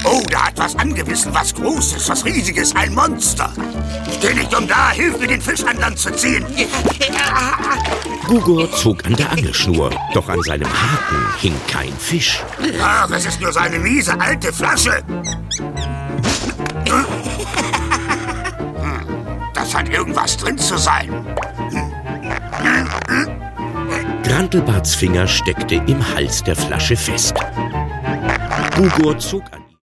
Oh, da hat was angebissen, was Großes, was Riesiges, ein Monster. Steh nicht da, hilf mir, den Fisch an Land zu ziehen. Gugor zog an der Angelschnur, doch an seinem Haken hing kein Fisch. Ach, es ist nur so eine miese alte Flasche. Da scheint irgendwas drin zu sein. Grantelbarts Finger steckte im Hals der Flasche fest. Gugor zog an